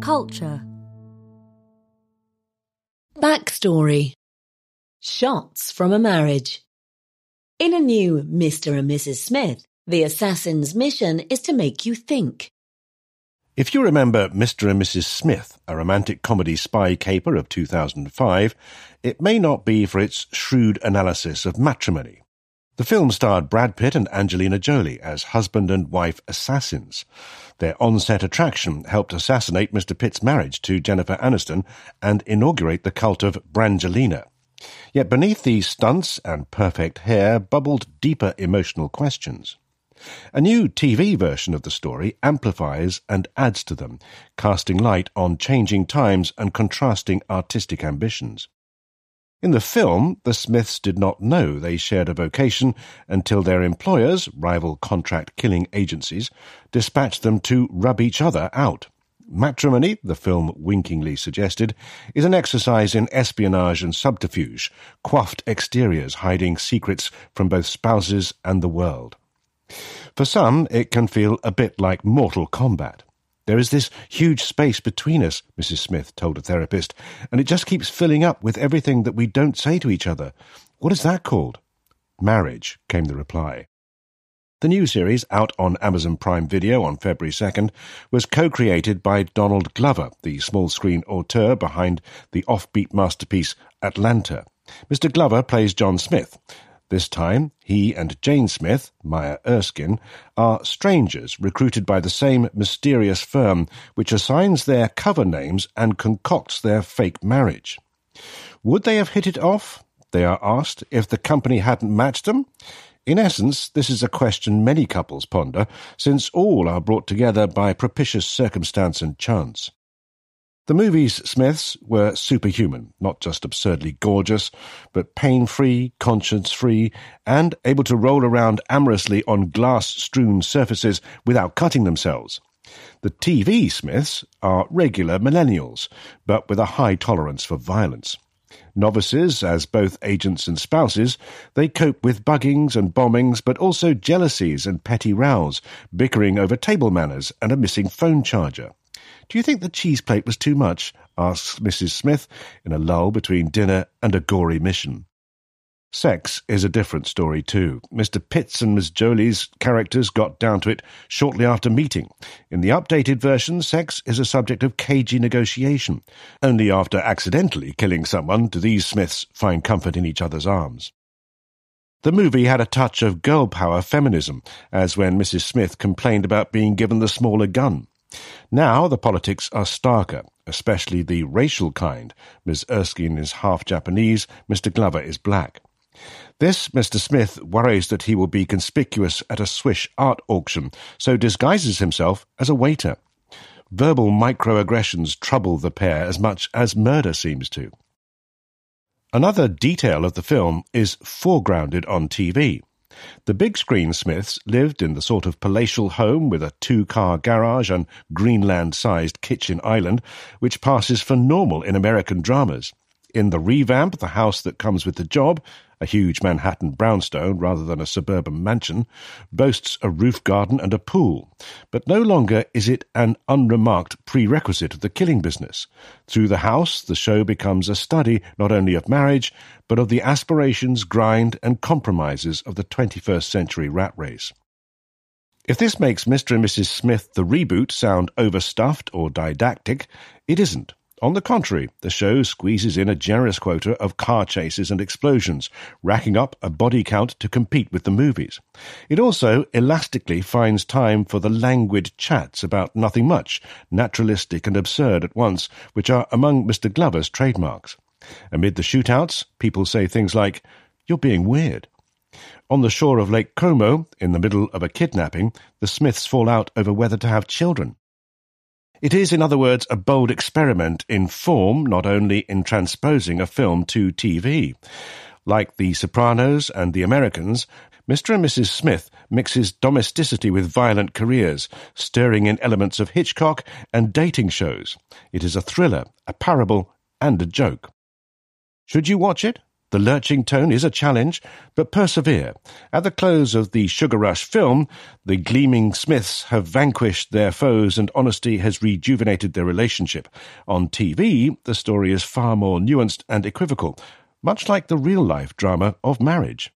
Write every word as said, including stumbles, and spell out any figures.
culture. Backstory. Shots from a marriage. In a new Mister and Missus Smith, the assassin's mission is to make you think. If you remember Mister and Missus Smith, a romantic comedy spy caper of two thousand five, it may not be for its shrewd analysis of matrimony. The film starred Brad Pitt and Angelina Jolie as husband and wife assassins. Their on-set attraction helped assassinate Mister Pitt's marriage to Jennifer Aniston and inaugurate the cult of Brangelina. Yet beneath these stunts and perfect hair bubbled deeper emotional questions. A new T V version of the story amplifies and adds to them, casting light on changing times and contrasting artistic ambitions. In the film, the Smiths did not know they shared a vocation until their employers, rival contract-killing agencies, dispatched them to rub each other out. Matrimony, the film winkingly suggested, is an exercise in espionage and subterfuge, coiffed exteriors hiding secrets from both spouses and the world. For some, it can feel a bit like Mortal Kombat. There is this huge space between us, Missus Smith told a therapist, and it just keeps filling up with everything that we don't say to each other. What is that called? Marriage, came the reply. The new series, out on Amazon Prime Video on February second, was co-created by Donald Glover, the small-screen auteur behind the offbeat masterpiece Atlanta. Mister Glover plays John Smith. This time, he and Jane Smith, Maya Erskine, are strangers recruited by the same mysterious firm which assigns their cover names and concocts their fake marriage. Would they have hit it off, they are asked, if the company hadn't matched them? In essence, this is a question many couples ponder, since all are brought together by propitious circumstance and chance. The movie's Smiths were superhuman, not just absurdly gorgeous, but pain-free, conscience-free, and able to roll around amorously on glass-strewn surfaces without cutting themselves. The T V Smiths are regular millennials, but with a high tolerance for violence. Novices, as both agents and spouses, they cope with buggings and bombings, but also jealousies and petty rows, bickering over table manners and a missing phone charger. "Do you think the cheese plate was too much?" asks Missus Smith in a lull between dinner and a gory mission. Sex is a different story too. Mister Pitt's and Miss Jolie's characters got down to it shortly after meeting. In the updated version, sex is a subject of cagey negotiation. Only after accidentally killing someone do these Smiths find comfort in each other's arms. The movie had a touch of girl power feminism, as when Missus Smith complained about being given the smaller gun. Now the politics are starker, especially the racial kind. Miss Erskine is half Japanese, Mister Glover is black. This Mister Smith worries that he will be conspicuous at a Swiss art auction, so disguises himself as a waiter. Verbal microaggressions trouble the pair as much as murder seems to. Another detail of the film is foregrounded on T V. The big-screen Smiths lived in the sort of palatial home with a two-car garage and Greenland-sized kitchen island, which passes for normal in American dramas. In the revamp, the house that comes with the job, a huge Manhattan brownstone rather than a suburban mansion, boasts a roof garden and a pool. But no longer is it an unremarked prerequisite of the killing business. Through the house, the show becomes a study not only of marriage, but of the aspirations, grind, and compromises of the twenty-first century rat race. If this makes Mister and Missus Smith the reboot sound overstuffed or didactic, it isn't. On the contrary, the show squeezes in a generous quota of car chases and explosions, racking up a body count to compete with the movies. It also elastically finds time for the languid chats about nothing much, naturalistic and absurd at once, which are among Mister Glover's trademarks. Amid the shootouts, people say things like, "You're being weird." On the shore of Lake Como, in the middle of a kidnapping, the Smiths fall out over whether to have children. It is, in other words, a bold experiment in form, not only in transposing a film to T V. Like The Sopranos and The Americans, Mister and Missus Smith mixes domesticity with violent careers, stirring in elements of Hitchcock and dating shows. It is a thriller, a parable, and a joke. Should you watch it? The lurching tone is a challenge, but persevere. At the close of the Sugar Rush film, the gleaming Smiths have vanquished their foes and honesty has rejuvenated their relationship. On T V, the story is far more nuanced and equivocal, much like the real-life drama of marriage.